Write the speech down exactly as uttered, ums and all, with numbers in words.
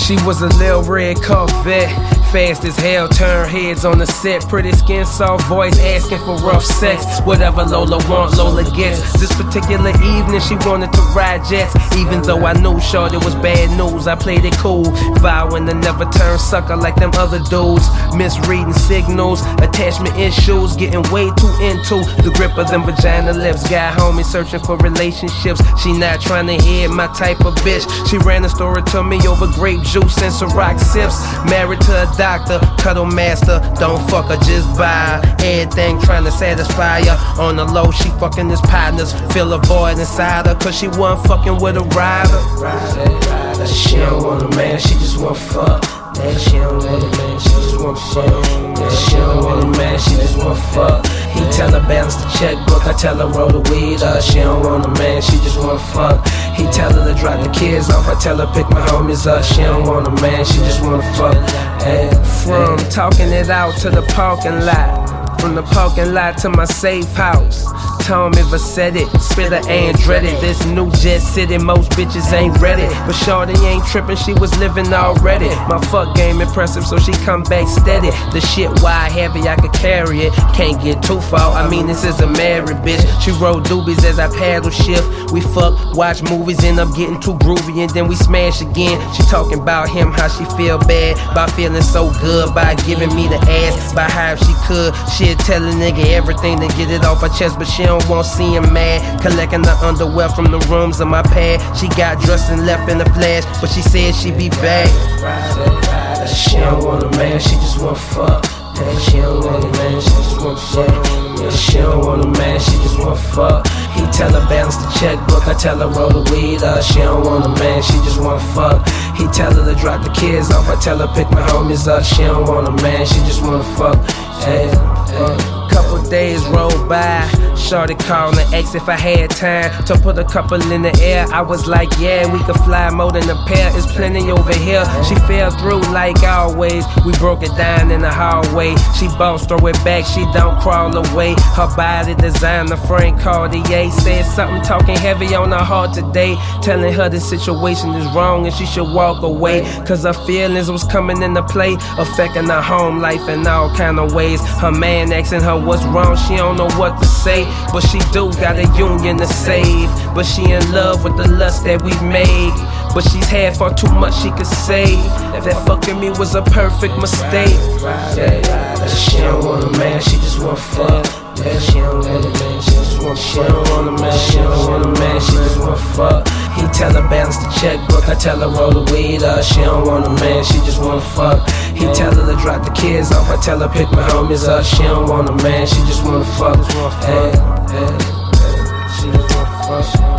She was a little red Corvette, fast as hell, turn heads on the set. Pretty skin, soft voice, asking for rough sex. Whatever Lola want, Lola gets. This particular evening she wanted to ride jets. Even though I knew shorty was bad news, I played it cool, vowing to never turn sucker like them other dudes. Misreading signals, attachment issues, getting way too into the grip of them vagina lips. Got homie searching for relationships, she not trying to hear my type of bitch. She ran the story to me over grape juice and Ciroc sips. Married to a doctor, cuddle master, don't fuck her, just buy her. Everything trying to satisfy her. On the low, she fucking his partners, feel a void inside her, cause she wasn't fucking with a rider. She don't want a man, she just want fuck. Yeah, she don't want a man, she just want fuck. Yeah, she don't want a man, she just want fuck. He tell her balance the checkbook, I tell her roll the weed up. She don't want a man, she just want fuck. He tell her to drop the kids off, I tell her pick my homies up. She don't want a man, she just want fuck. Hey, from talking it out to the parking lot, from the parking lot to my safe house. Tommy Vercetti, spitter ain't dreaded. This new jet city, most bitches ain't ready. But shorty ain't tripping, she was living already. My fuck game impressive, so she come back steady. The shit wide heavy, I could carry it. Can't get too far, I mean this is a married bitch. She roll doobies as I paddle shift. We fuck, watch movies, end up getting too groovy, and then we smash again. She talking about him, how she feel bad, by feeling so good, by giving me the ass, by how if she could, she'd tell a nigga everything to get it off her chest, but she don't want to see him mad. Collecting the underwear from the rooms of my pad. She got dressed and left in a flash, but she said she be back. She don't want a man, she just want fuck. Yeah, she don't want a man, she just want fuck. Yeah, she don't want a man, she just want fuck. He tell her balance the checkbook, I tell her roll the weed up. She don't want a man, she just want fuck. He tell her to drop the kids off, I tell her pick my homies up. She don't want a man, she just want fuck. Hey, hey. Couple days roll by, shorty called and asked if I had time to put a couple in the air. I was like, yeah, we could fly more than a pair, it's plenty over here. She fell through like always, we broke it down in the hallway. She bounced, throw it back, she don't crawl away. Her body designer, Frank Cartier, said something talking heavy on her heart today, telling her the situation is wrong and she should walk away, cause her feelings was coming into play, affecting her home life in all kind of ways. Her man asking her what's wrong, she don't know what to say, but she do got a union to save. But she in love with the lust that we made, but she's had far too much she could say. That fucking me was a perfect mistake. Yeah, she don't want a man, she just want fuck. Yeah, she don't want a man, she just want fuck. She don't want a man, she don't want a man, she just want fuck. He tell her balance the checkbook, I tell her roll the weed up. She don't want a man, she just want fuck. He tell her to drop the kids off, I tell her pick my homies up. She don't want a man, she just want fuck. Hey, hey, hey, she just want fuck.